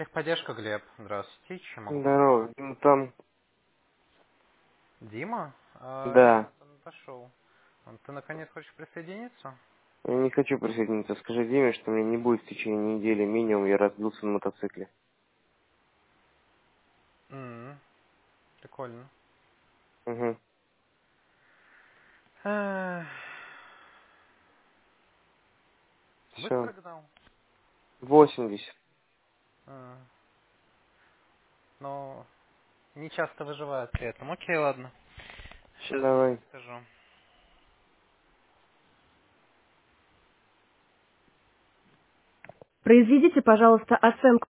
Техподдержка, Глеб. Здравствуйте. Чем могу помочь? Здорово. Ну, там, Дима? да. Нет, он отошел. Ты наконец хочешь присоединиться? Я не хочу присоединиться. Скажи Диме, что мне не будет в течение недели минимум, я разбился на мотоцикле. М, Прикольно. Угу. Эх, Все. Быстро гнал? 80. А, Но не часто выживает при этом. Окей, ладно. Сейчас Давай. скажу. Произведите, пожалуйста, оценку